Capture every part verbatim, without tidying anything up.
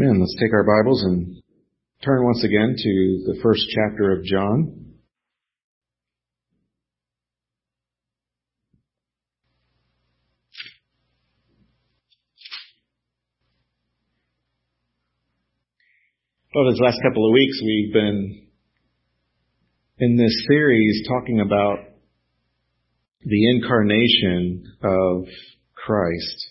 Amen. Let's take our Bibles and turn once again to the first chapter of John. Well, these last couple of weeks we've been in this series talking about the incarnation of Christ.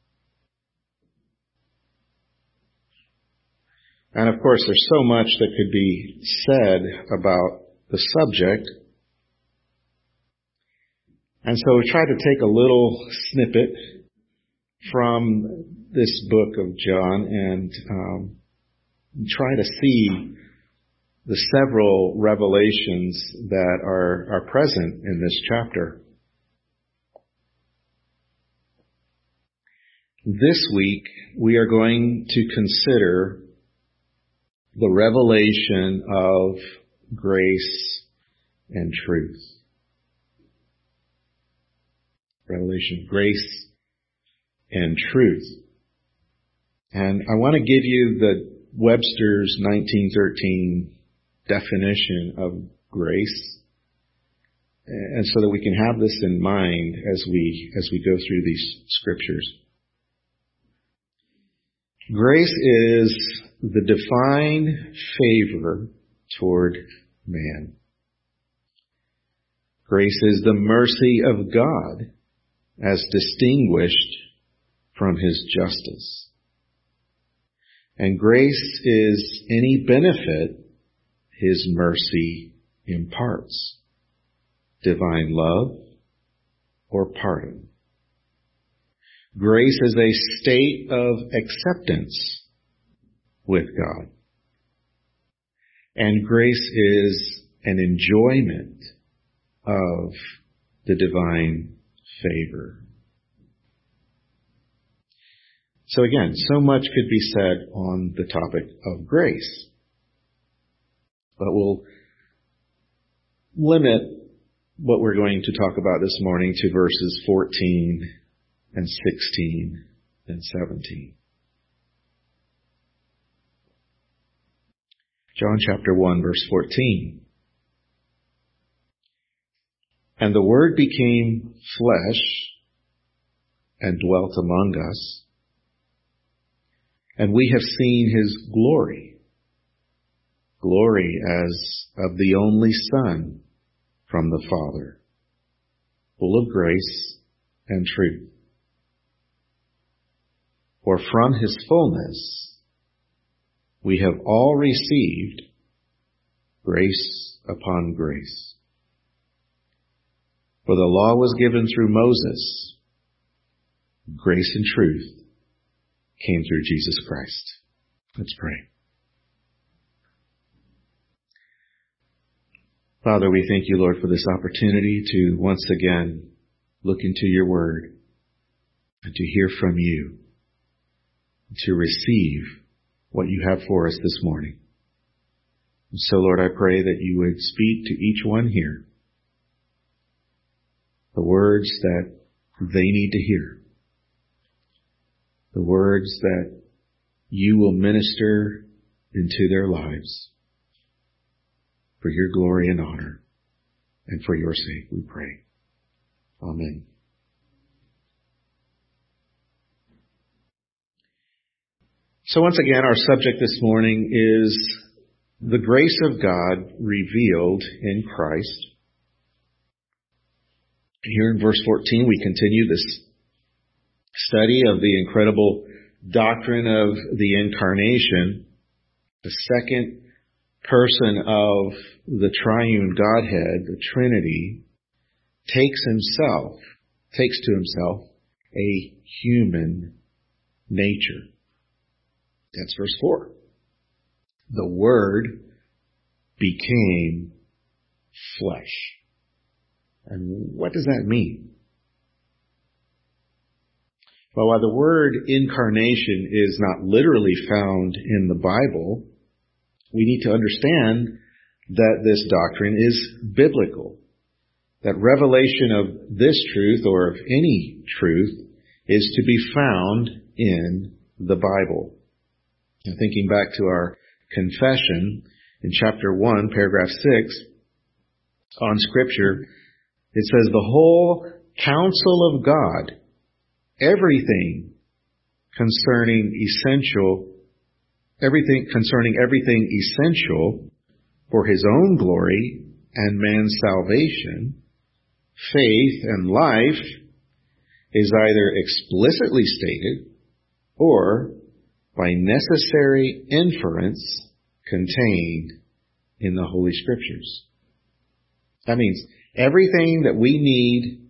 And of course, there's so much that could be said about the subject. And so we try to take a little snippet from this book of John and um, try to see the several revelations that are, are present in this chapter. This week, we are going to consider the revelation of grace and truth. Revelation of grace and truth. And I want to give you the Webster's nineteen thirteen definition of grace, and so that we can have this in mind as we as we go through these scriptures. Grace is the divine favor toward man. Grace is the mercy of God as distinguished from His justice. And grace is any benefit His mercy imparts, divine love or pardon. Grace is a state of acceptance with God. And grace is an enjoyment of the divine favor. So again, so much could be said on the topic of grace. But we'll limit what we're going to talk about this morning to verses fourteen and sixteen and seventeen. John chapter one, verse fourteen. And the Word became flesh and dwelt among us, and we have seen His glory, glory as of the only Son from the Father, full of grace and truth. For from His fullness we have all received grace upon grace. For the law was given through Moses. Grace and truth came through Jesus Christ. Let's pray. Father, we thank you, Lord, for this opportunity to once again look into your word and to hear from you, to receive what you have for us this morning. And so, Lord, I pray that you would speak to each one here the words that they need to hear, the words that you will minister into their lives for your glory and honor, and for your sake we pray. Amen. So once again, our subject this morning is the grace of God revealed in Christ. Here in verse fourteen, we continue this study of the incredible doctrine of the incarnation, the second person of the triune Godhead, the Trinity, takes himself, takes to himself a human nature. That's verse four. The Word became flesh. And what does that mean? Well, while the word incarnation is not literally found in the Bible, we need to understand that this doctrine is biblical. That revelation of this truth, or of any truth, is to be found in the Bible. And thinking back to our confession in chapter one, paragraph six, on Scripture, it says, the whole counsel of God, everything concerning essential, everything concerning everything essential for His own glory and man's salvation, faith and life, is either explicitly stated or by necessary inference contained in the Holy Scriptures. That means everything that we need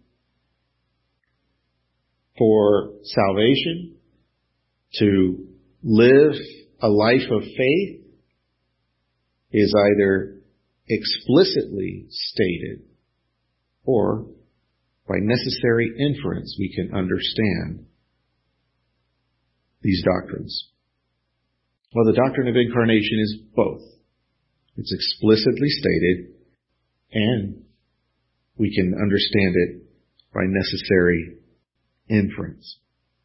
for salvation, to live a life of faith, is either explicitly stated or by necessary inference we can understand these doctrines. Well, the doctrine of incarnation is both. It's explicitly stated, and we can understand it by necessary inference.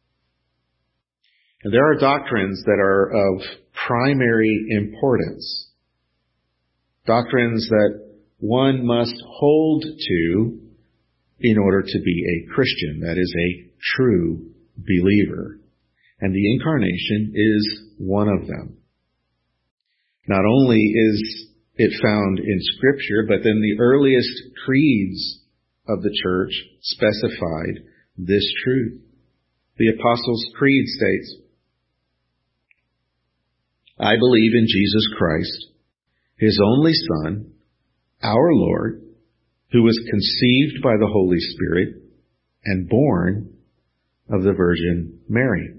And there are doctrines that are of primary importance. Doctrines that one must hold to in order to be a Christian, that is, a true believer. And the incarnation is one of them. Not only is it found in Scripture, but then the earliest creeds of the church specified this truth. The Apostles' Creed states, I believe in Jesus Christ, His only Son, our Lord, who was conceived by the Holy Spirit and born of the Virgin Mary.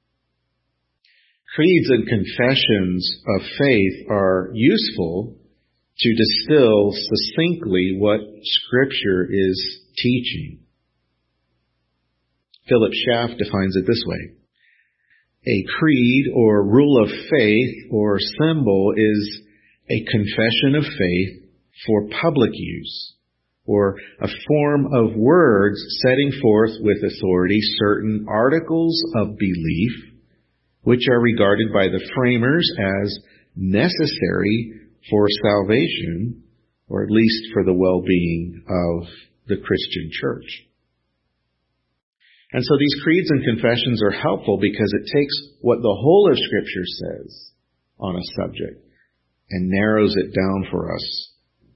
Creeds and confessions of faith are useful to distill succinctly what Scripture is teaching. Philip Schaff defines it this way. A creed or rule of faith or symbol is a confession of faith for public use, or a form of words setting forth with authority certain articles of belief which are regarded by the framers as necessary for salvation, or at least for the well-being of the Christian church. And so these creeds and confessions are helpful because it takes what the whole of Scripture says on a subject and narrows it down for us.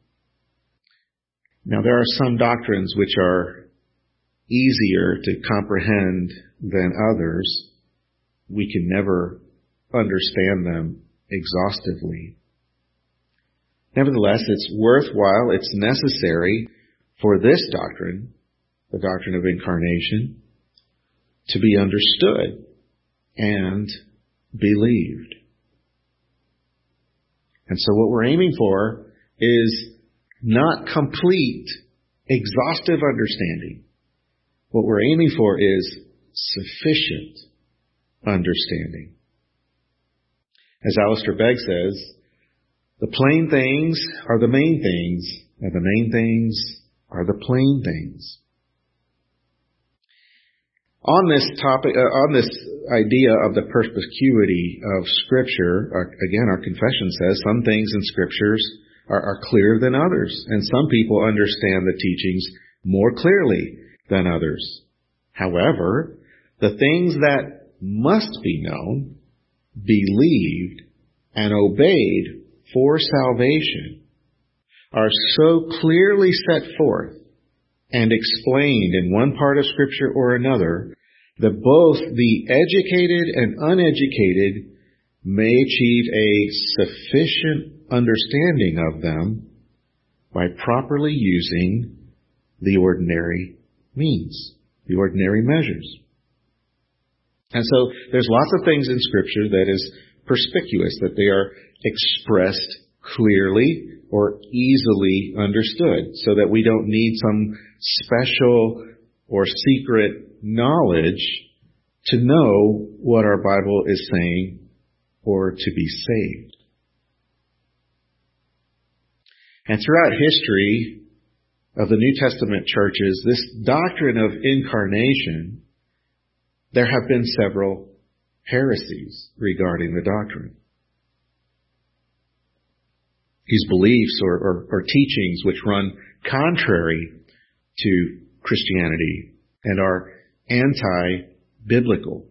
Now, there are some doctrines which are easier to comprehend than others. We can never understand them exhaustively. Nevertheless, it's worthwhile, it's necessary for this doctrine, the doctrine of incarnation, to be understood and believed. And so what we're aiming for is not complete, exhaustive understanding. What we're aiming for is sufficient understanding. As Alistair Begg says, the plain things are the main things, and the main things are the plain things. On this topic, uh, on this idea of the perspicuity of Scripture, our, again, our confession says some things in Scriptures are, are clearer than others, and some people understand the teachings more clearly than others. However, the things that must be known, believed, and obeyed for salvation are so clearly set forth and explained in one part of Scripture or another that both the educated and uneducated may achieve a sufficient understanding of them by properly using the ordinary means, the ordinary measures. And so there's lots of things in Scripture that is perspicuous, that they are expressed clearly or easily understood, so that we don't need some special or secret knowledge to know what our Bible is saying or to be saved. And throughout history of the New Testament churches, this doctrine of incarnation, there have been several heresies regarding the doctrine. These beliefs or, or, or teachings which run contrary to Christianity and are anti-biblical.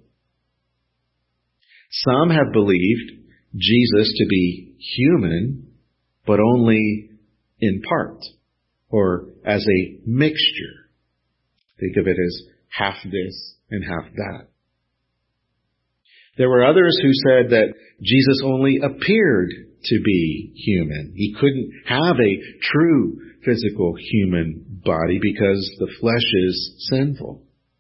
Some have believed Jesus to be human, but only in part, or as a mixture. Think of it as half this and half that. There were others who said that Jesus only appeared to be human. He couldn't have a true physical human body because the flesh is sinful.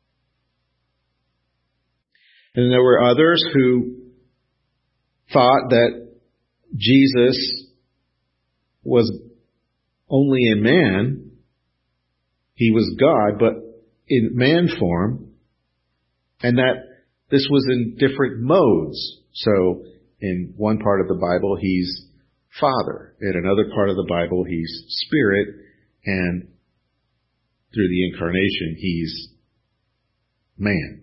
And there were others who thought that Jesus was only a man. He was God, but in man form, and that this was in different modes. So in one part of the Bible, he's Father. In another part of the Bible, he's Spirit. And through the incarnation, he's man.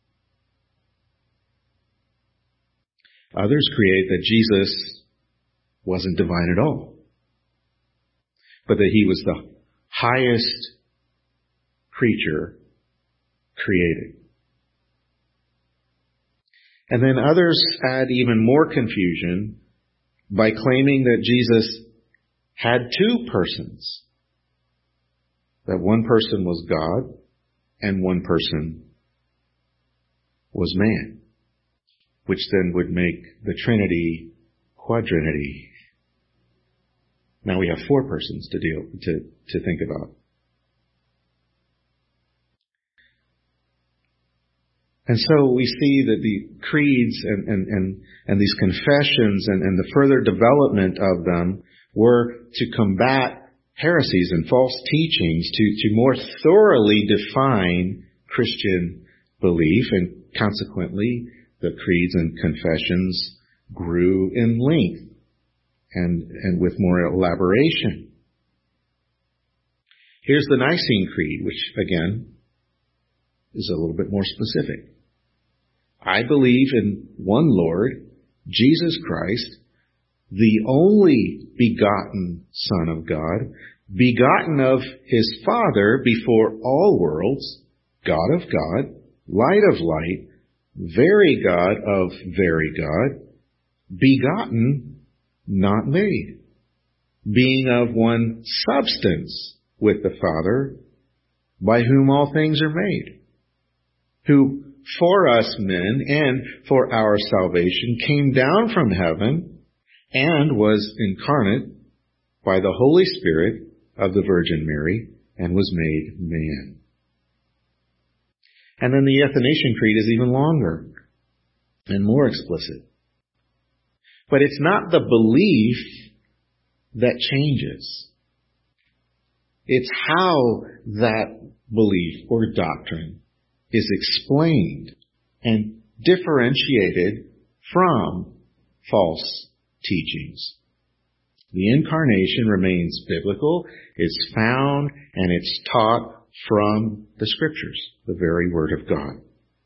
Others create that Jesus wasn't divine at all, but that he was the highest creature created. And then others add even more confusion by claiming that Jesus had two persons. That one person was God and one person was man, which then would make the Trinity quadrinity. Now we have four persons to deal to, to think about. And so we see that the creeds and, and, and, and these confessions and, and the further development of them were to combat heresies and false teachings, to, to more thoroughly define Christian belief, and consequently the creeds and confessions grew in length and, and with more elaboration. Here's the Nicene Creed, which again is a little bit more specific. I believe in one Lord, Jesus Christ, the only begotten Son of God, begotten of his Father before all worlds, God of God, light of light, very God of very God, begotten, not made, being of one substance with the Father, by whom all things are made, who for us men and for our salvation came down from heaven and was incarnate by the Holy Spirit of the Virgin Mary and was made man. And then the Athanasian Creed is even longer and more explicit. But it's not the belief that changes. It's how that belief or doctrine is explained and differentiated from false teachings. The incarnation remains biblical, it's found, and it's taught from the Scriptures, the very Word of God.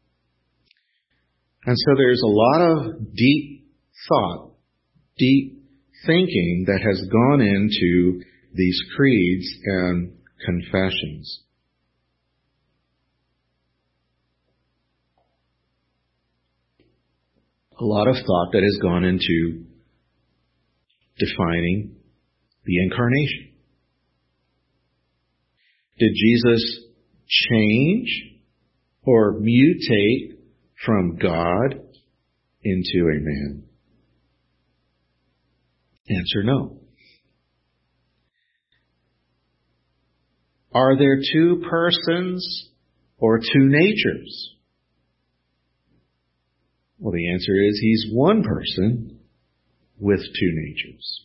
And so there's a lot of deep thought, deep thinking that has gone into these creeds and confessions. A lot of thought that has gone into defining the incarnation. Did Jesus change or mutate from God into a man? Answer: no. Are there two persons or two natures? Well, the answer is he's one person with two natures.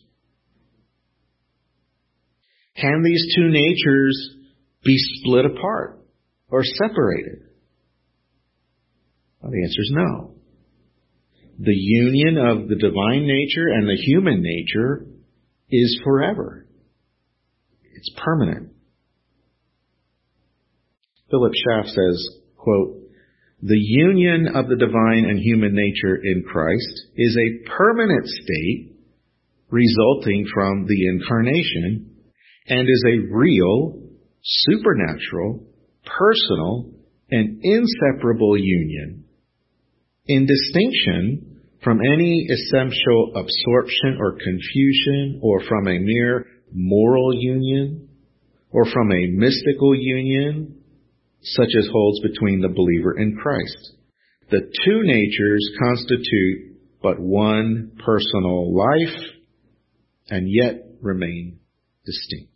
Can these two natures be split apart or separated? Well, the answer is no. The union of the divine nature and the human nature is forever. It's permanent. Philip Schaff says, quote, The union of the divine and human nature in Christ is a permanent state resulting from the incarnation and is a real, supernatural, personal, and inseparable union, in distinction from any essential absorption or confusion, or from a mere moral union, or from a mystical union, such as holds between the believer and Christ. The two natures constitute but one personal life, and yet remain distinct.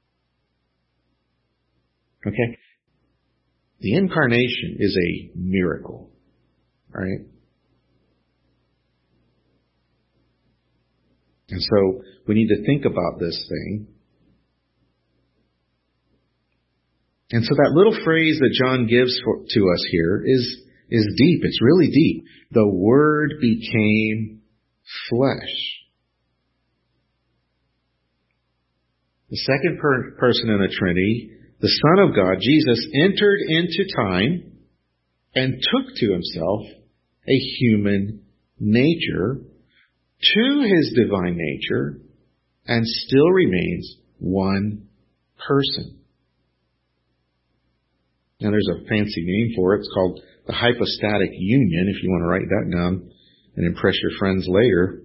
Okay? The incarnation is a miracle. All right? And so we need to think about this thing. And so that little phrase that John gives for, to us here is, is deep. It's really deep. The Word became flesh. The second per- person in the Trinity, the Son of God, Jesus, entered into time and took to himself a human nature to his divine nature and still remains one person. Now there's a fancy name for it. It's called the hypostatic union, if you want to write that down and impress your friends later.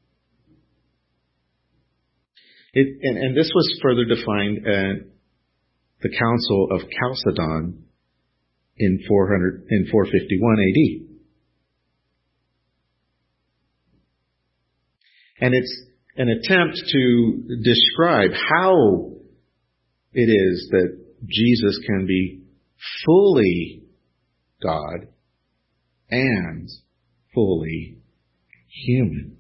It, and, and this was further defined at the Council of Chalcedon in four hundred in four fifty-one A D. And it's an attempt to describe how it is that Jesus can be fully God and fully human.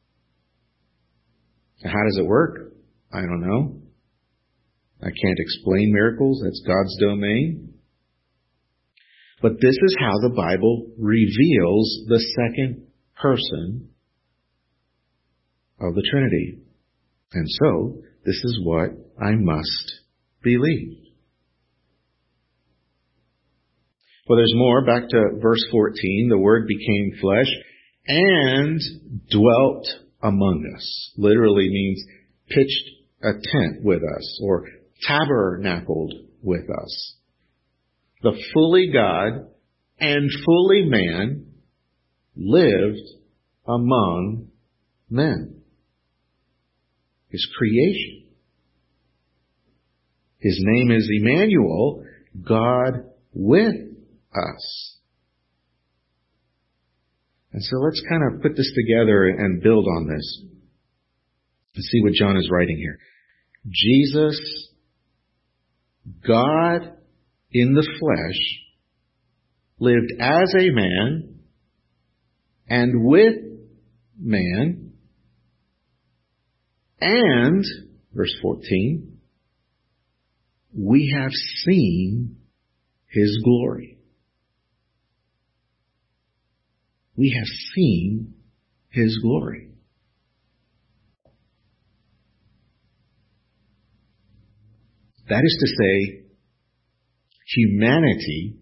Now, how does it work? I don't know. I can't explain miracles. That's God's domain. But this is how the Bible reveals the second person of the Trinity. And so, this is what I must believe. Well, there's more. Back to verse fourteen. The Word became flesh and dwelt among us. Literally means pitched a tent with us, or tabernacled with us. The fully God and fully man lived among men. His creation. His name is Emmanuel, God with us. And so let's kind of put this together and build on this. Let's see what John is writing here. Jesus, God in the flesh, lived as a man and with man, and, verse fourteen, we have seen His glory. We have seen His glory. That is to say, humanity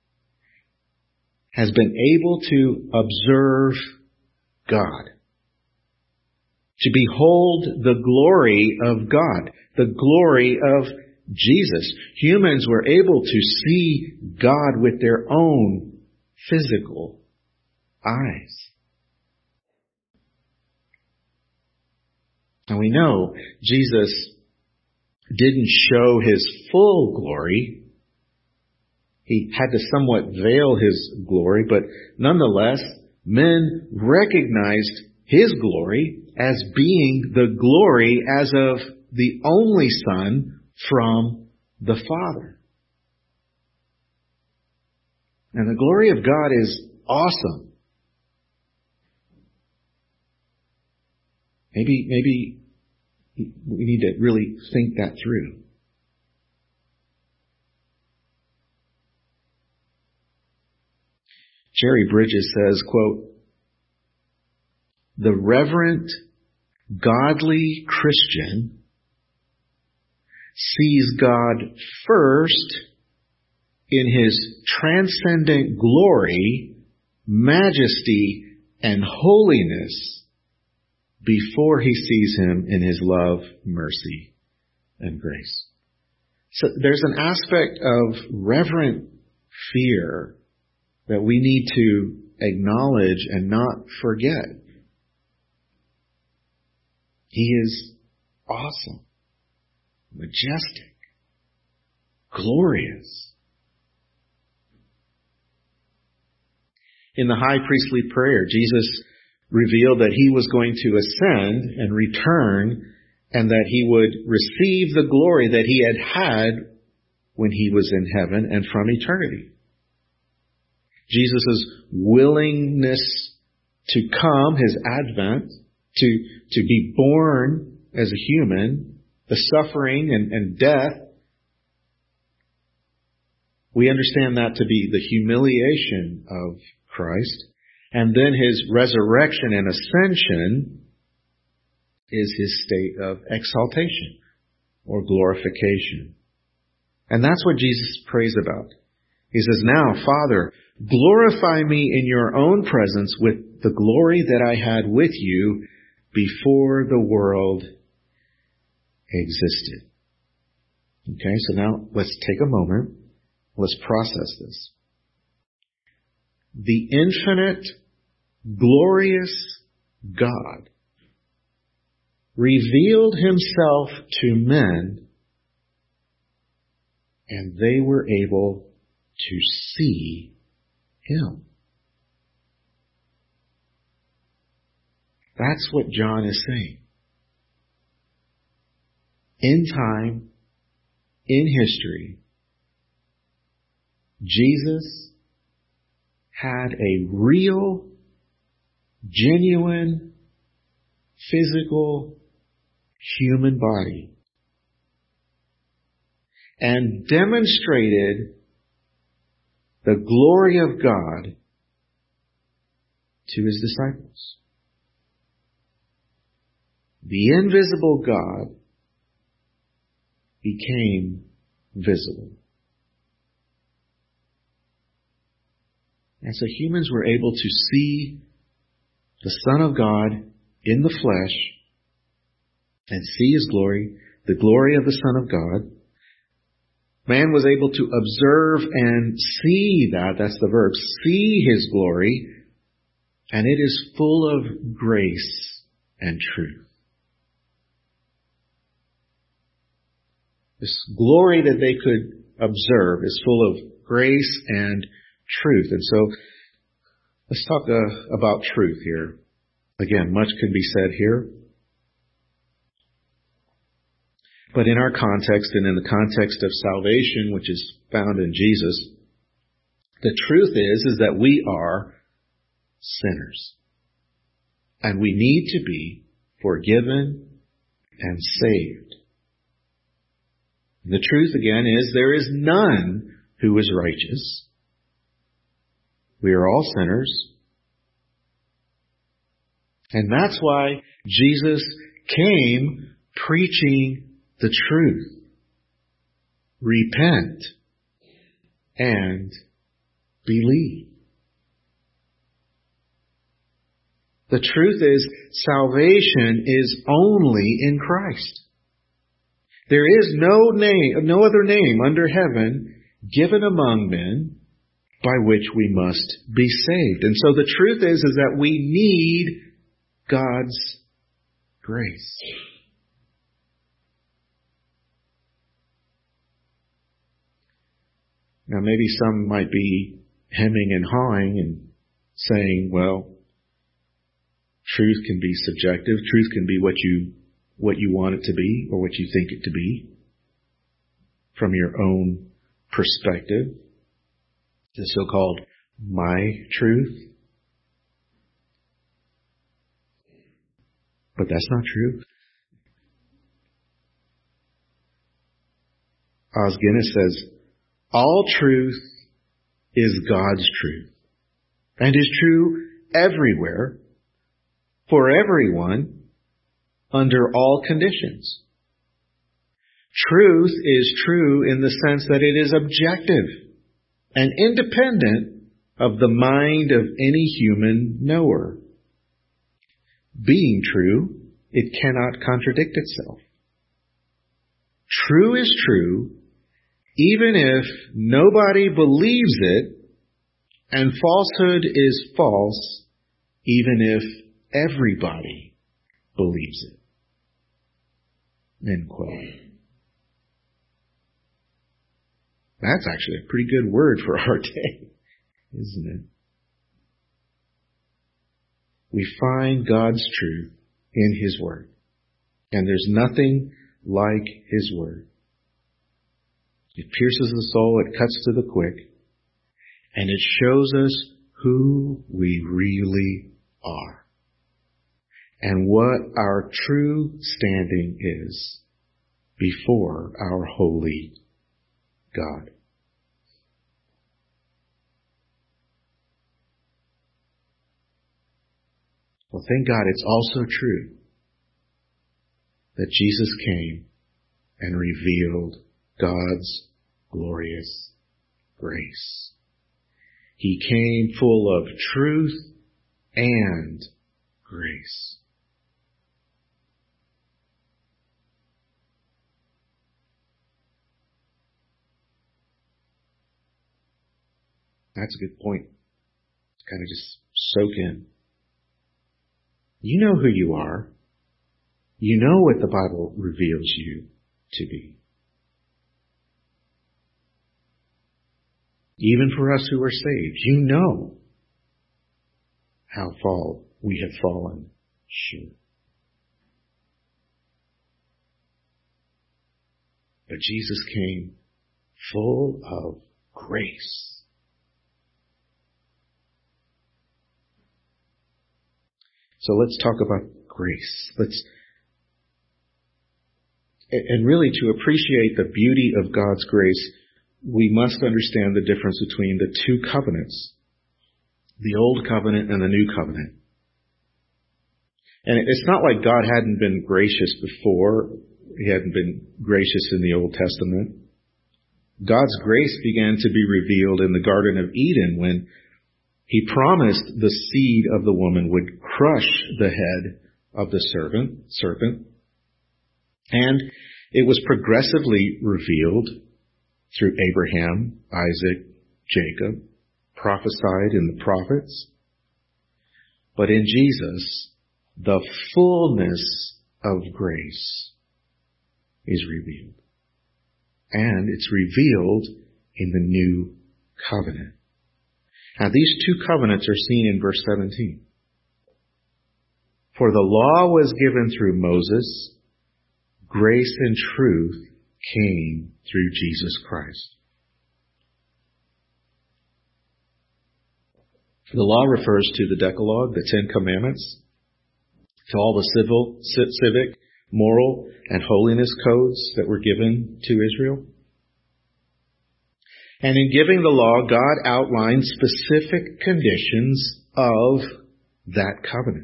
has been able to observe God, to behold the glory of God, the glory of Jesus. Humans were able to see God with their own physical eyes. And we know Jesus didn't show His full glory. He had to somewhat veil His glory, but nonetheless, men recognized His glory as being the glory as of the only Son from the Father. And the glory of God is awesome. Maybe, maybe we need to really think that through. Jerry Bridges says, quote, "The reverent, godly Christian sees God first in His transcendent glory, majesty, and holiness before He sees Him in His love, mercy, and grace. So there's an aspect of reverent fear that we need to acknowledge and not forget. He is awesome, majestic, glorious. In the high priestly prayer, Jesus revealed that He was going to ascend and return, and that He would receive the glory that He had had when He was in heaven and from eternity. Jesus' willingness to come, His advent, to, to be born as a human, the suffering and, and death, we understand that to be the humiliation of Christ. And then His resurrection and ascension is His state of exaltation or glorification. And that's what Jesus prays about. He says, "Now, Father, glorify me in your own presence with the glory that I had with you before the world existed." Okay, so now let's take a moment. Let's process this. The infinite, glorious God revealed Himself to men, and they were able to see Him. That's what John is saying. In time, in history, Jesus had a real, genuine, physical, human body and demonstrated the glory of God to His disciples. The invisible God became visible. And so humans were able to see the Son of God in the flesh and see His glory, the glory of the Son of God. Man was able to observe and see that, that's the verb, see His glory, and it is full of grace and truth. This glory that they could observe is full of grace and truth. And so, let's talk uh, about truth here. Again, much can be said here. But in our context and in the context of salvation, which is found in Jesus, the truth is, is that we are sinners. And we need to be forgiven and saved. The truth again is there is none who is righteous. We are all sinners. And that's why Jesus came preaching the truth. Repent and believe. The truth is, salvation is only in Christ. There is no name, no other name under heaven given among men by which we must be saved. And so the truth is, is that we need God's grace. Now maybe some might be hemming and hawing and saying, well, truth can be subjective. Truth can be what you what you want it to be or what you think it to be from your own perspective. The so-called my truth. But that's not true. Os Guinness says, all truth is God's truth and is true everywhere, for everyone, under all conditions. Truth is true in the sense that it is objective. and independent of the mind of any human knower. Being true, it cannot contradict itself. True is true, even if nobody believes it, and falsehood is false, even if everybody believes it. End quote. That's actually a pretty good word for our day, isn't it? We find God's truth in His Word. And there's nothing like His Word. It pierces the soul, it cuts to the quick, and it shows us who we really are and what our true standing is before our holy God. Well, thank God it's also true that Jesus came and revealed God's glorious grace. He came full of truth and grace. That's a good point. To kind of just soak in. You know who you are. You know what the Bible reveals you to be. Even for us who are saved, you know how fall we have fallen short. But Jesus came full of grace. So let's talk about grace. Let's, and really to appreciate the beauty of God's grace, we must understand the difference between the two covenants, the Old Covenant and the New Covenant. And it's not like God hadn't been gracious before. He hadn't been gracious in the Old Testament. God's grace began to be revealed in the Garden of Eden when He promised the seed of the woman would crush the head of the serpent, serpent. And it was progressively revealed through Abraham, Isaac, Jacob, prophesied in the prophets. But in Jesus, the fullness of grace is revealed. And it's revealed in the new covenant. Now these two covenants are seen in verse seventeen. For the law was given through Moses, grace and truth came through Jesus Christ. The law refers to the Decalogue, the Ten Commandments, to all the civil, civic, moral, and holiness codes that were given to Israel. And in giving the law, God outlined specific conditions of that covenant.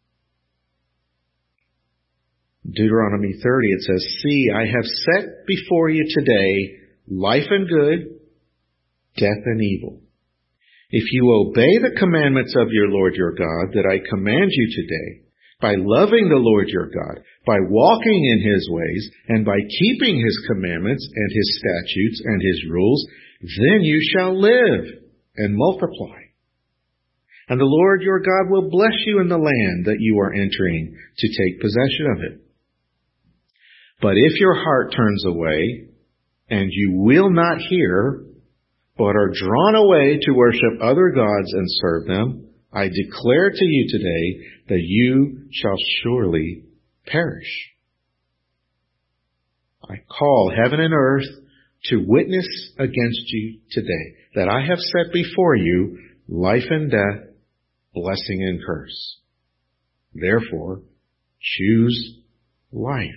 Deuteronomy thirty, it says, See, I have set before you today life and good, death and evil. If you obey the commandments of your Lord your God that I command you today, by loving the Lord your God, by walking in His ways, and by keeping His commandments and His statutes and His rules, then you shall live and multiply. And the Lord your God will bless you in the land that you are entering to take possession of it. But if your heart turns away, and you will not hear, but are drawn away to worship other gods and serve them, I declare to you today that you shall surely perish. I call heaven and earth to witness against you today that I have set before you life and death, blessing and curse. Therefore, choose life,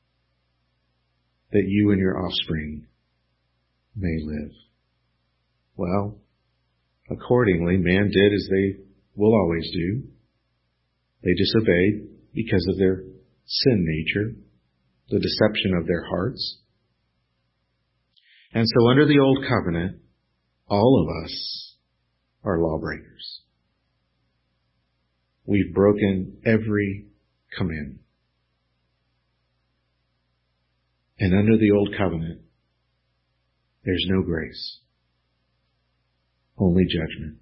that you and your offspring may live. Well, accordingly, man did as they will always do. They disobeyed because of their sin nature, the deception of their hearts. And so under the Old Covenant, all of us are lawbreakers. We've broken every commandment. And under the old covenant, there's no grace, only judgment.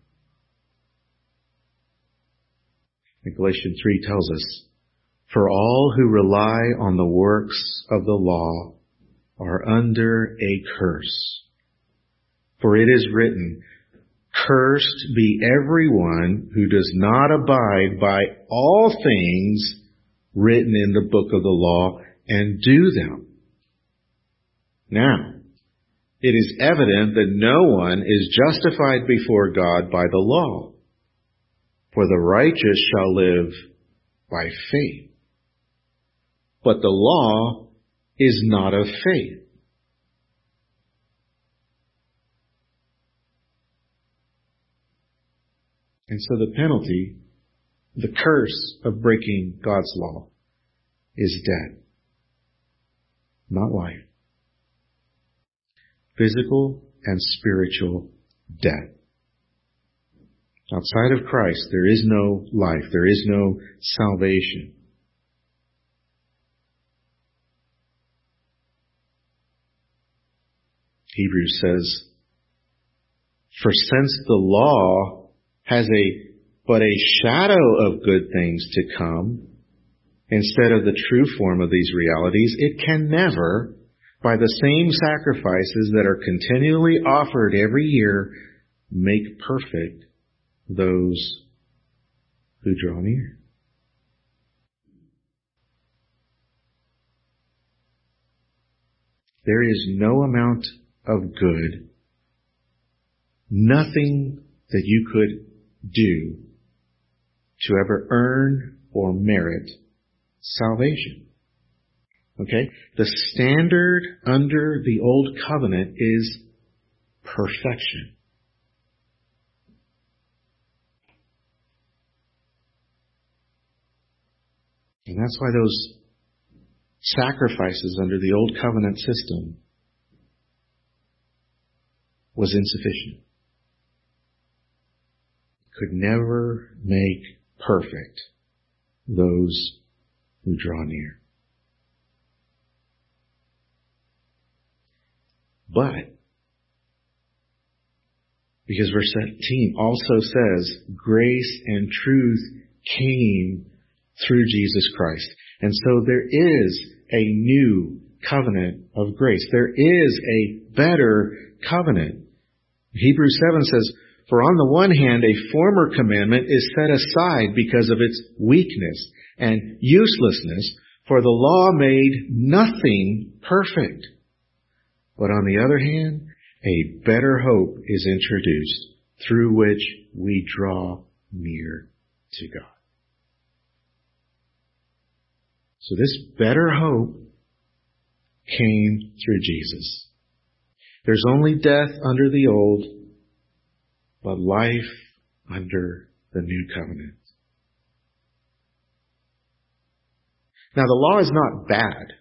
And Galatians three tells us, for all who rely on the works of the law are under a curse. For it is written, cursed be everyone who does not abide by all things written in the book of the law and do them. Now, it is evident that no one is justified before God by the law, for the righteous shall live by faith. But the law is not of faith. And so the penalty, the curse of breaking God's law, is death, not life. Physical and spiritual death. Outside of Christ, there is no life. There is no salvation. Hebrews says, for since the law has a but a shadow of good things to come, instead of the true form of these realities, it can never, by the same sacrifices that are continually offered every year, make perfect those who draw near. There is no amount of good, nothing that you could do to ever earn or merit salvation. Okay? The standard under the old covenant is perfection. And that's why those sacrifices under the old covenant system was insufficient. Could never make perfect those who draw near. But, because verse seventeen also says, grace and truth came through Jesus Christ. And so there is a new covenant of grace. There is a better covenant. Hebrews seven says, for on the one hand, a former commandment is set aside because of its weakness and uselessness, for the law made nothing perfect. But on the other hand, a better hope is introduced through which we draw near to God. So this better hope came through Jesus. There's only death under the old, but life under the new covenant. Now the law is not bad.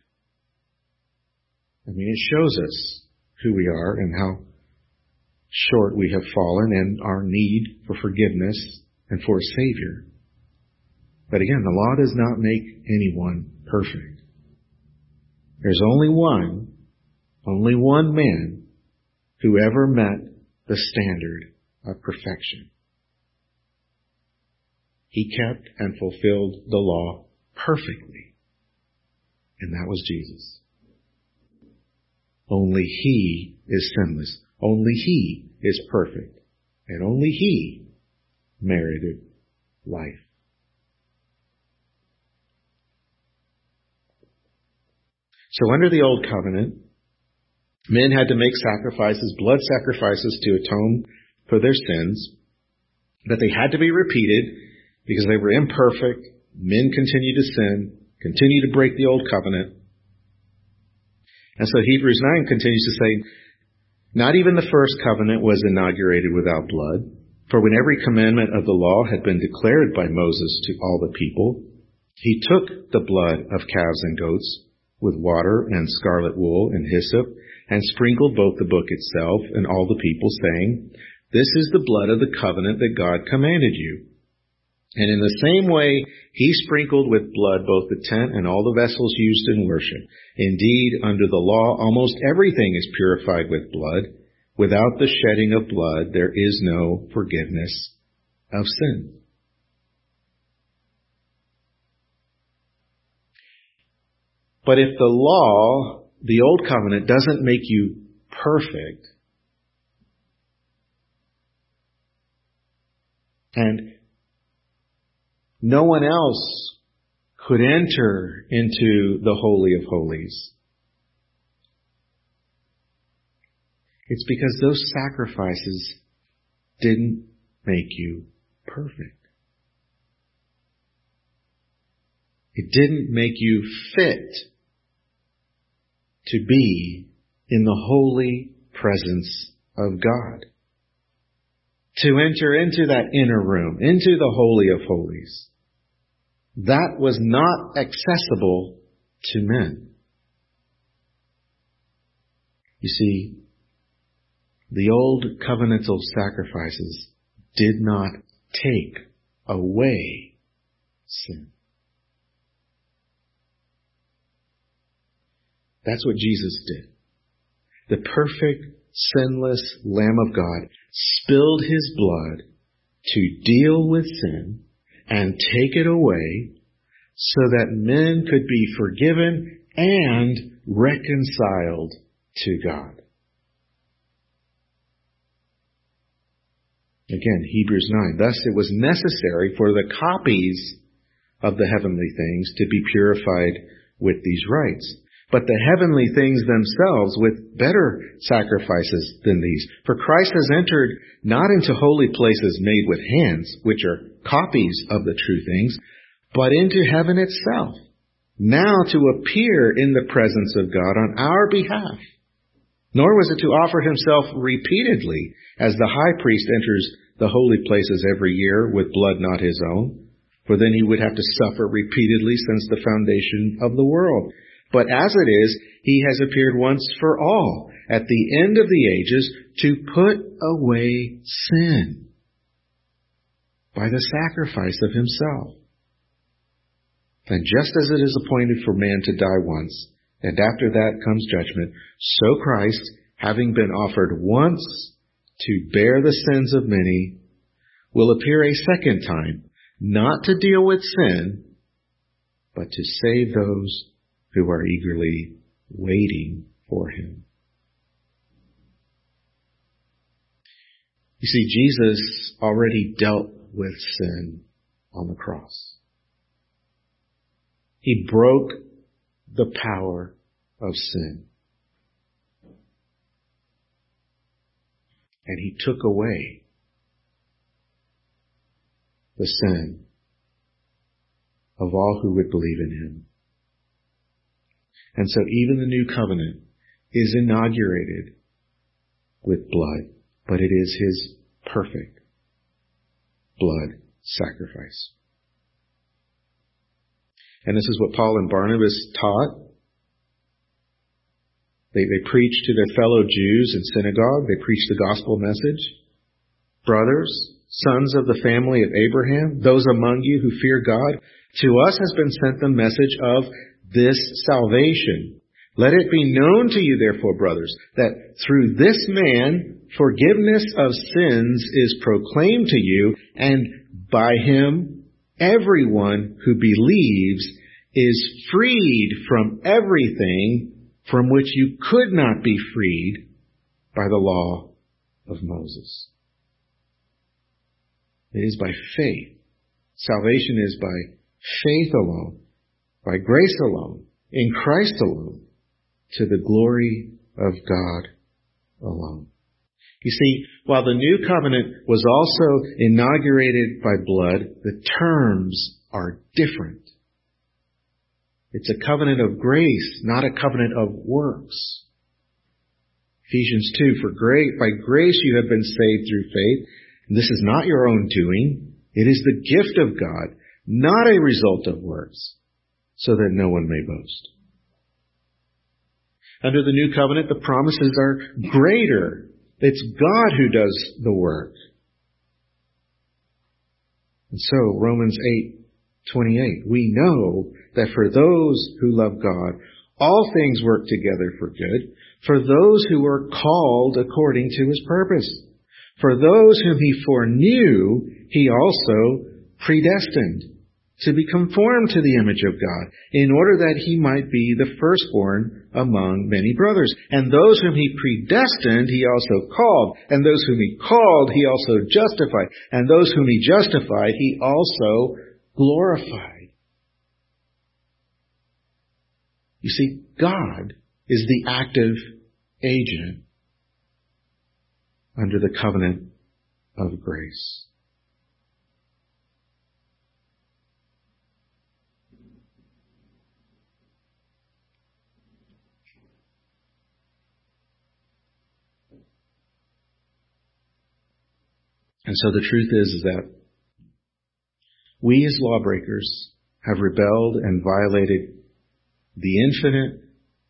I mean, it shows us who we are and how short we have fallen and our need for forgiveness and for a Savior. But again, the law does not make anyone perfect. There's only one, only one man who ever met the standard of perfection. He kept and fulfilled the law perfectly, and that was Jesus. Only He is sinless. Only He is perfect. And only He merited life. So under the old covenant, men had to make sacrifices, blood sacrifices to atone for their sins, but they had to be repeated because they were imperfect. Men continued to sin, continued to break the old covenant. And so Hebrews nine continues to say, not even the first covenant was inaugurated without blood, for when every commandment of the law had been declared by Moses to all the people, he took the blood of calves and goats with water and scarlet wool and hyssop, and sprinkled both the book itself and all the people, saying, "This is the blood of the covenant that God commanded you." And in the same way, he sprinkled with blood both the tent and all the vessels used in worship. Indeed, under the law, almost everything is purified with blood. Without the shedding of blood, there is no forgiveness of sin. But if the law, the old covenant, doesn't make you perfect, and no one else could enter into the Holy of Holies, it's because those sacrifices didn't make you perfect. It didn't make you fit to be in the holy presence of God. To enter into that inner room, into the Holy of Holies. That was not accessible to men. You see, the old covenantal sacrifices did not take away sin. That's what Jesus did. The perfect, sinless Lamb of God spilled his blood to deal with sin and take it away so that men could be forgiven and reconciled to God. Again, Hebrews nine. Thus it was necessary for the copies of the heavenly things to be purified with these rites, but the heavenly things themselves with better sacrifices than these. For Christ has entered not into holy places made with hands, which are copies of the true things, but into heaven itself, now to appear in the presence of God on our behalf. Nor was it to offer himself repeatedly, as the high priest enters the holy places every year with blood not his own, for then he would have to suffer repeatedly since the foundation of the world. But as it is, he has appeared once for all at the end of the ages to put away sin by the sacrifice of himself. And just as it is appointed for man to die once, and after that comes judgment, so Christ, having been offered once to bear the sins of many, will appear a second time, not to deal with sin, but to save those who are eagerly waiting for him. You see, Jesus already dealt with sin on the cross. He broke the power of sin. And he took away the sin of all who would believe in him. And so even the new covenant is inaugurated with blood, but it is his perfect blood sacrifice. And this is what Paul and Barnabas taught. They, they preached to their fellow Jews in synagogue. They preached the gospel message. Brothers, sons of the family of Abraham, those among you who fear God, to us has been sent the message of this salvation. Let it be known to you, therefore, brothers, that through this man forgiveness of sins is proclaimed to you, and by him everyone who believes is freed from everything from which you could not be freed by the law of Moses. It is by faith. Salvation is by faith alone, by grace alone, in Christ alone, to the glory of God alone. You see, while the new covenant was also inaugurated by blood, the terms are different. It's a covenant of grace, not a covenant of works. Ephesians two, for grace, by grace you have been saved through faith. And this is not your own doing. It is the gift of God, not a result of works, so that no one may boast. Under the new covenant, the promises are greater. It's God who does the work. And so, Romans eight twenty-eight, we know that for those who love God, all things work together for good, for those who are called according to His purpose. For those whom He foreknew, He also predestined to be conformed to the image of God, in order that He might be the firstborn among many brothers. And those whom He predestined, He also called. And those whom He called, He also justified. And those whom He justified, He also glorified. You see, God is the active agent under the covenant of grace. And so the truth is, is that we as lawbreakers have rebelled and violated the infinite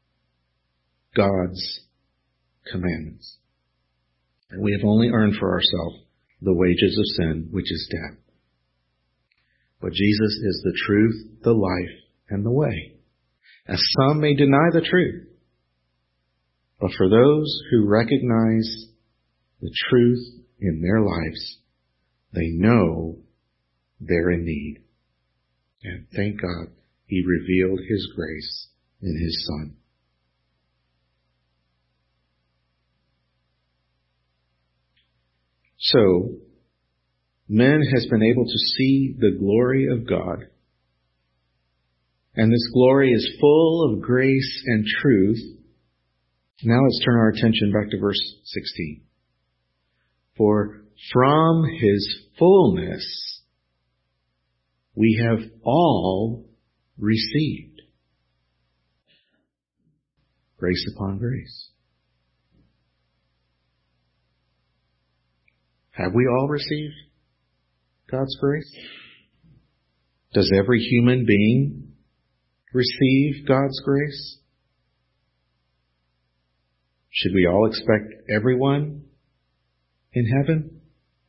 God's commandments. And we have only earned for ourselves the wages of sin, which is death. But Jesus is the truth, the life, and the way. As some may deny the truth, but for those who recognize the truth in their lives, they know they're in need. And thank God He revealed His grace in His Son. So, man has been able to see the glory of God. And this glory is full of grace and truth. Now let's turn our attention back to verse sixteen. For from His fullness we have all received grace upon grace. Have we all received God's grace? Does every human being receive God's grace? Should we all expect everyone in heaven?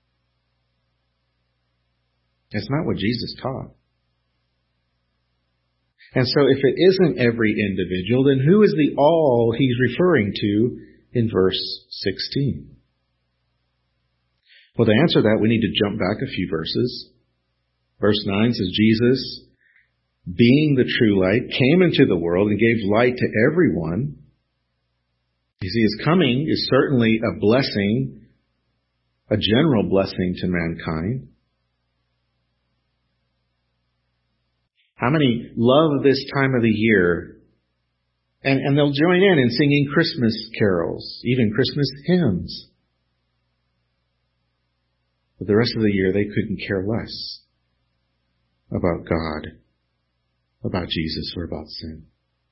That's not what Jesus taught. And so if it isn't every individual, then who is the all He's referring to in verse sixteen? Well, to answer that, we need to jump back a few verses. Verse nine says, Jesus, being the true light, came into the world and gave light to everyone. You see, His coming is certainly a blessing, a general blessing to mankind. How many love this time of the year? And, and they'll join in in singing Christmas carols, even Christmas hymns. But the rest of the year, they couldn't care less about God, about Jesus, or about sin.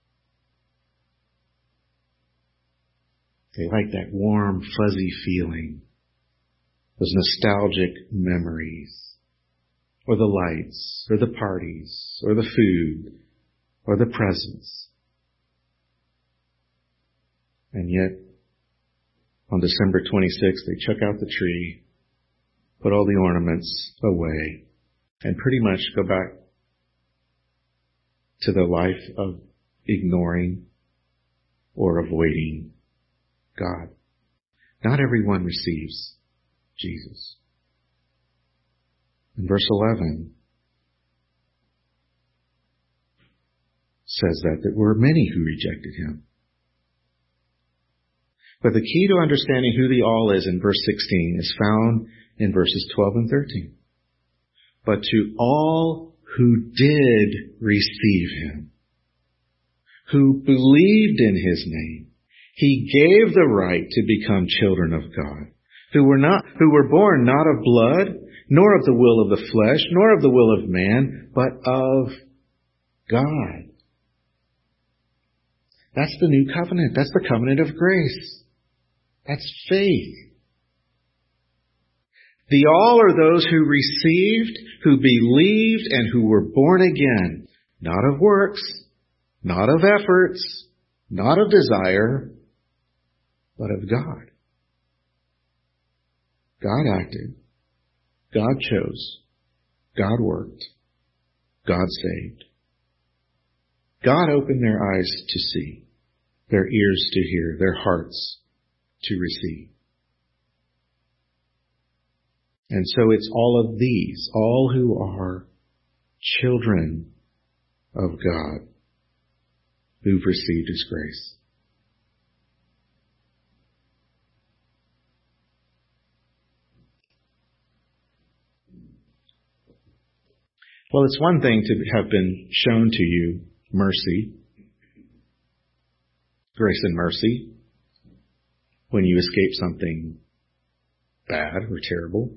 They like that warm, fuzzy feeling, those nostalgic memories, or the lights, or the parties, or the food, or the presents. And yet, on December twenty-sixth, they chuck out the tree, put all the ornaments away, and pretty much go back to the life of ignoring or avoiding God. Not everyone receives Jesus. And verse eleven says that there were many who rejected Him. But the key to understanding who the all is in verse sixteen is found in verses twelve and thirteen. But to all who did receive Him, who believed in His name, He gave the right to become children of God, who were not, who were born not of blood, nor of the will of the flesh, nor of the will of man, but of God. That's the new covenant. That's the covenant of grace. That's faith. The all are those who received, who believed, and who were born again. Not of works, not of efforts, not of desire, but of God. God acted. God chose. God worked. God saved. God opened their eyes to see, their ears to hear, their hearts to receive. And so it's all of these, all who are children of God, who've received His grace. Well, it's one thing to have been shown to you mercy, grace and mercy, when you escape something bad or terrible.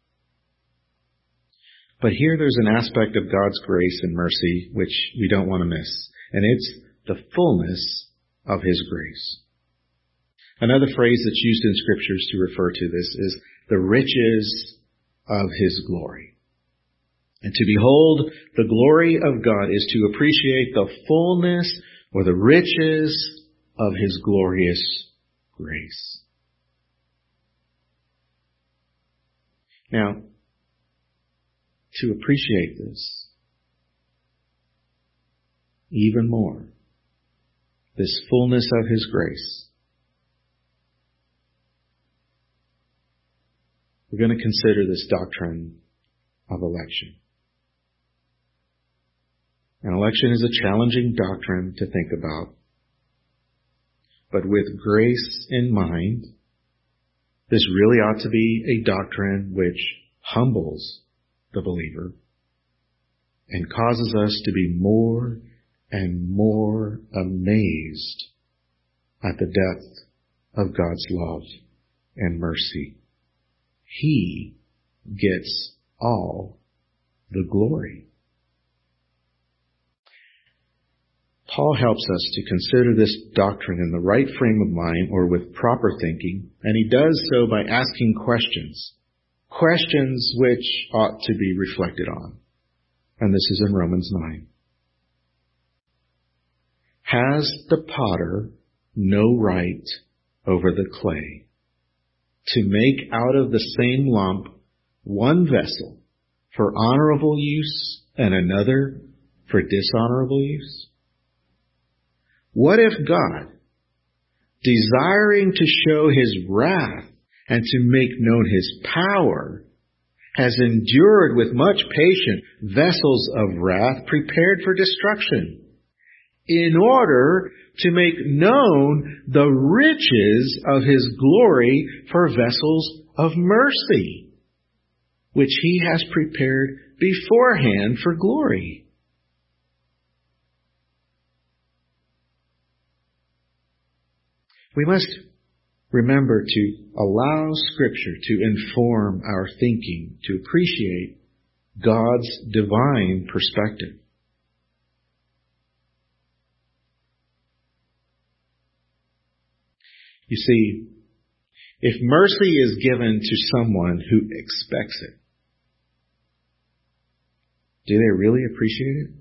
But here there's an aspect of God's grace and mercy which we don't want to miss, and it's the fullness of His grace. Another phrase that's used in Scriptures to refer to this is the riches of His glory. And to behold the glory of God is to appreciate the fullness or the riches of His glorious grace. Now, to appreciate this even more, this fullness of His grace, we're going to consider this doctrine of election. And election is a challenging doctrine to think about. But with grace in mind, this really ought to be a doctrine which humbles the believer and causes us to be more and more amazed at the depth of God's love and mercy. He gets all the glory. Paul helps us to consider this doctrine in the right frame of mind or with proper thinking, and he does so by asking questions, questions which ought to be reflected on. And this is in Romans nine. Has the potter no right over the clay to make out of the same lump one vessel for honorable use and another for dishonorable use? What if God, desiring to show His wrath and to make known His power, has endured with much patience vessels of wrath prepared for destruction, in order to make known the riches of His glory for vessels of mercy, which He has prepared beforehand for glory? We must remember to allow Scripture to inform our thinking, to appreciate God's divine perspective. You see, if mercy is given to someone who expects it, do they really appreciate it?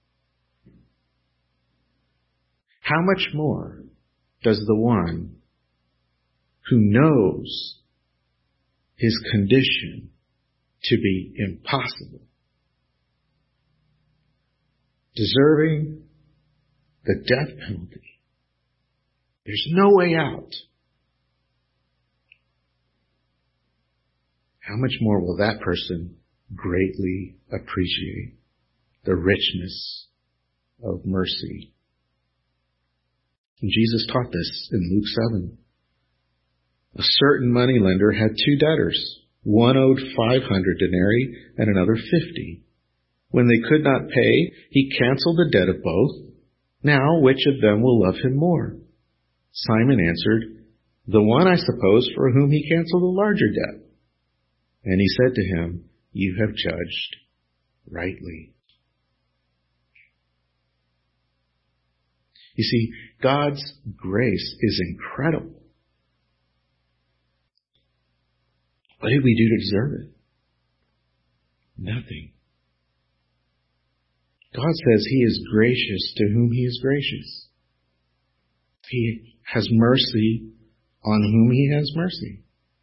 How much more does the one who knows his condition to be impossible, deserving the death penalty, there's no way out, how much more will that person greatly appreciate the richness of mercy? And Jesus taught this in Luke seven. A certain moneylender had two debtors. One owed five hundred denarii and another fifty. When they could not pay, he canceled the debt of both. Now, which of them will love him more? Simon answered, the one, I suppose, for whom he canceled a larger debt. And he said to him, you have judged rightly. You see, God's grace is incredible. What did we do to deserve it? Nothing. God says He is gracious to whom He is gracious. He has mercy on whom He has mercy.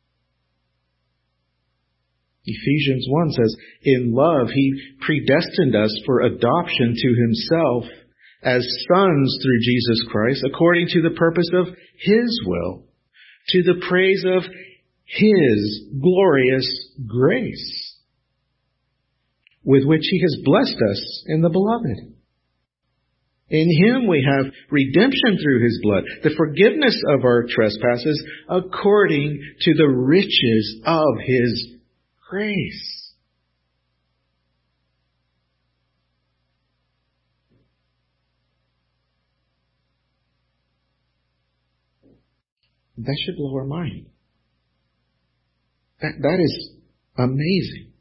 Ephesians one says, in love He predestined us for adoption to Himself as sons through Jesus Christ, according to the purpose of His will, to the praise of His glorious grace, with which He has blessed us in the Beloved. In Him we have redemption through His blood, the forgiveness of our trespasses, according to the riches of His grace. That should blow our mind. That, that is amazing.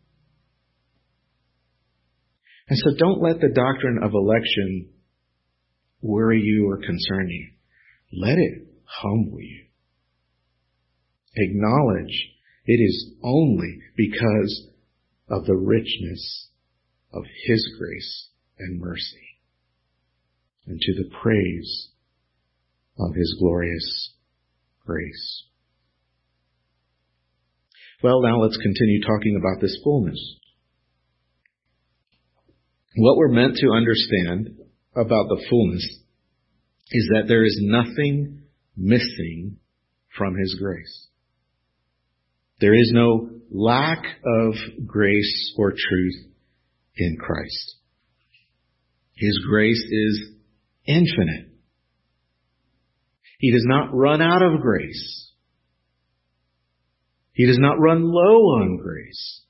And so don't let the doctrine of election worry you or concern you. Let it humble you. Acknowledge it is only because of the richness of His grace and mercy, and to the praise of His glorious grace. Well, now let's continue talking about this fullness. What we're meant to understand about the fullness is that there is nothing missing from His grace. There is no lack of grace or truth in Christ. His grace is infinite. He does not run out of grace. He does not run low on grace.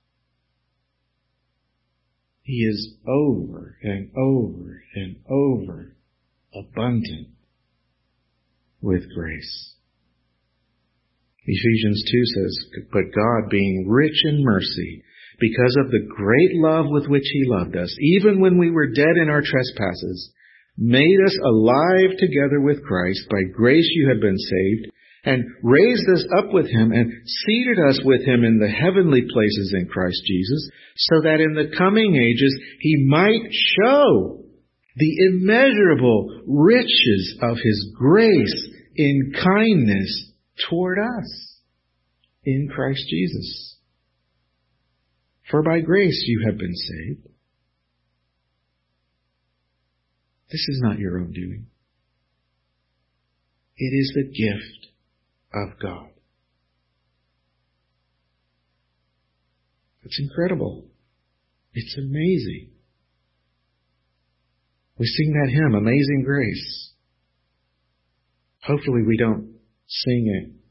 He is over and over and over abundant with grace. Ephesians two says, but God, being rich in mercy, because of the great love with which He loved us, even when we were dead in our trespasses, made us alive together with Christ. By grace you have been saved, and raised us up with Him, and seated us with Him in the heavenly places in Christ Jesus, so that in the coming ages He might show the immeasurable riches of His grace in kindness toward us in Christ Jesus. For by grace you have been saved. This is not your own doing. It is the gift of God. It's incredible. It's amazing. We sing that hymn, Amazing Grace. Hopefully we don't sing it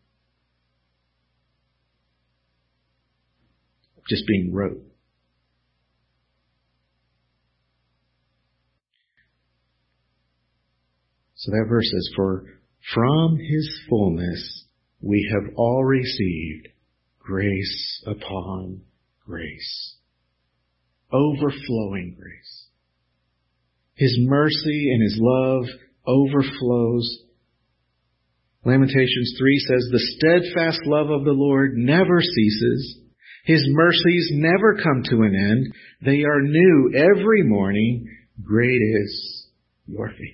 just being rote. So that verse says, for from His fullness we have all received grace upon grace. Overflowing grace. His mercy and His love overflows. Lamentations three says, the steadfast love of the Lord never ceases. His mercies never come to an end. They are new every morning. Great is your faithfulness.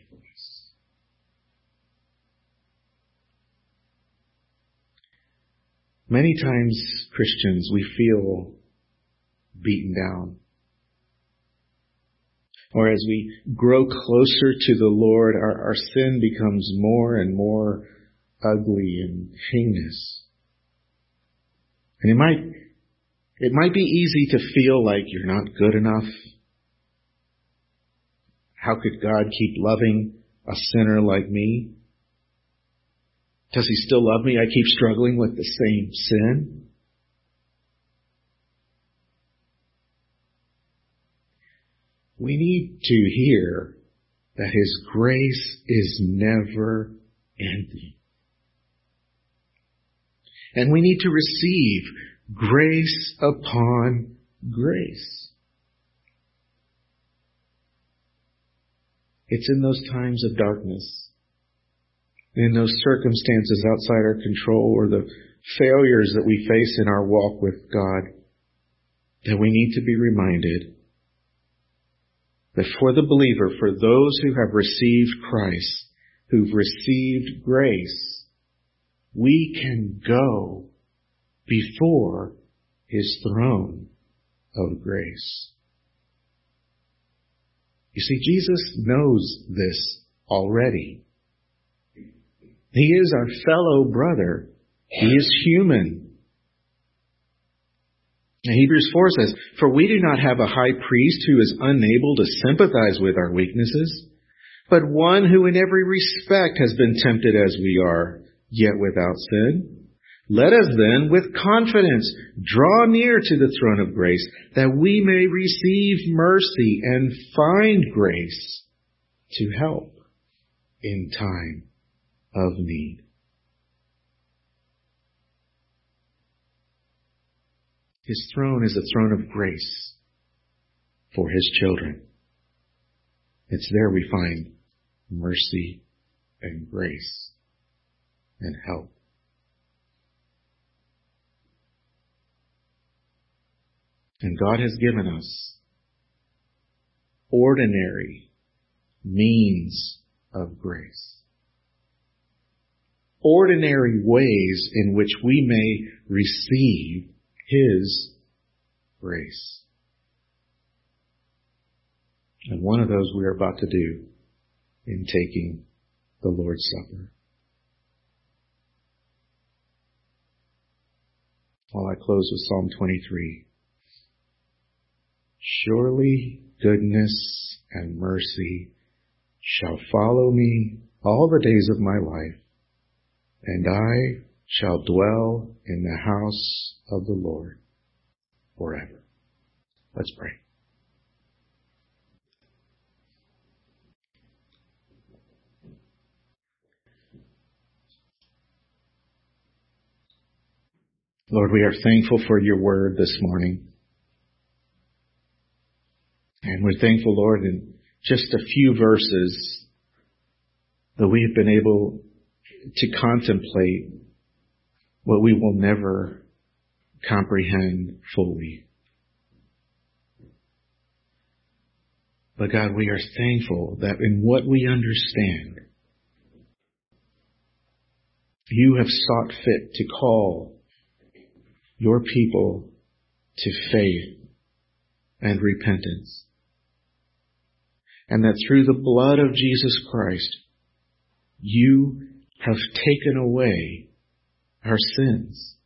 Many times, Christians, we feel beaten down. Or as we grow closer to the Lord, our, our sin becomes more and more ugly and heinous. And it might, it might be easy to feel like you're not good enough. How could God keep loving a sinner like me? Does He still love me? I keep struggling with the same sin. We need to hear that His grace is never ending. And we need to receive grace upon grace. It's in those times of darkness, in those circumstances outside our control, or the failures that we face in our walk with God, that we need to be reminded that for the believer, for those who have received Christ, who've received grace, we can go before His throne of grace. You see, Jesus knows this already. He is our fellow brother. He is human. Hebrews four says, "For we do not have a high priest who is unable to sympathize with our weaknesses, but one who in every respect has been tempted as we are, yet without sin. Let us then, with confidence, draw near to the throne of grace, that we may receive mercy and find grace to help in time of need." His throne is a throne of grace for His children. It's there we find mercy and grace and help. And God has given us ordinary means of grace. Ordinary ways in which we may receive His grace. And one of those we are about to do in taking the Lord's Supper. While I close with Psalm twenty-three. "Surely goodness and mercy shall follow me all the days of my life, and I shall dwell in the house of the Lord forever." Let's pray. Lord, we are thankful for your word this morning. And we're thankful, Lord, in just a few verses that we have been able to contemplate what we will never comprehend fully. But God, we are thankful that in what we understand, you have sought fit to call your people to faith and repentance. And that through the blood of Jesus Christ, you have taken away our sins.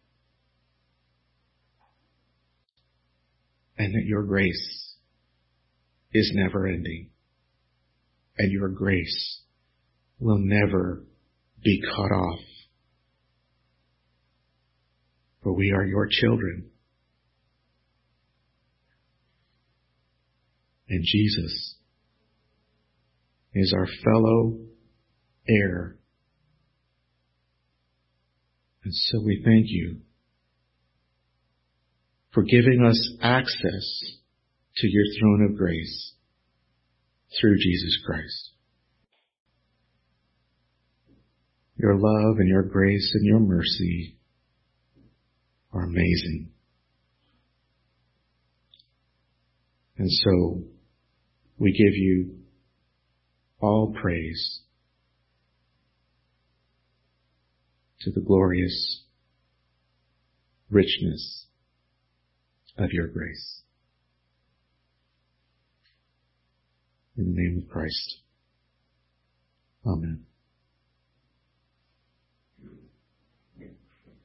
And that your grace is never ending. And your grace will never be cut off. For we are your children. And Jesus is our fellow heir. And so we thank you for giving us access to your throne of grace through Jesus Christ. Your love and your grace and your mercy are amazing. And so we give you all praise to the glorious richness of your grace. In the name of Christ. Amen.